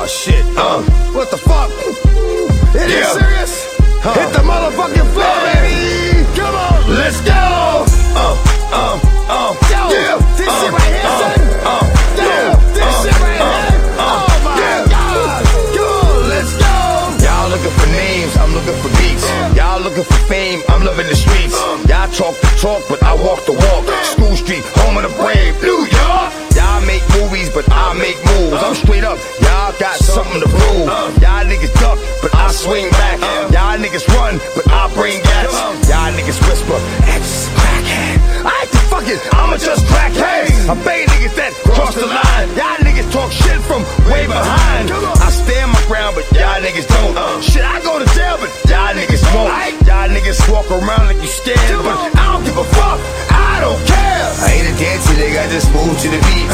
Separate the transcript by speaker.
Speaker 1: Oh shit, what the fuck? Is it serious? Hit the motherfucking floor, baby! Come on! Let's go! Yo, this shit right here, son! This shit right here! Oh my God! Come on, let's go! Y'all looking for names, I'm looking for beats. Y'all looking for fame, I'm living the streets. Y'all talk the talk, but I walk the walk. School Street, home of the brave, New York! Y'all make movies, but I make moves. I'm straight up, y'all got something to prove. Y'all niggas duck, but I swing back. Y'all niggas run, but I bring gas. Y'all niggas whisper, X crackhead. I ain't the fucking, I'ma just crackhead. I pay niggas that cross the line. Y'all niggas talk shit from way behind. I stand my ground, but y'all niggas don't. Shit, I go to jail, but y'all niggas won't. Y'all niggas walk around like you scared, but I don't give a fuck. I don't care. I ain't a dancer, nigga, I just move to the beat.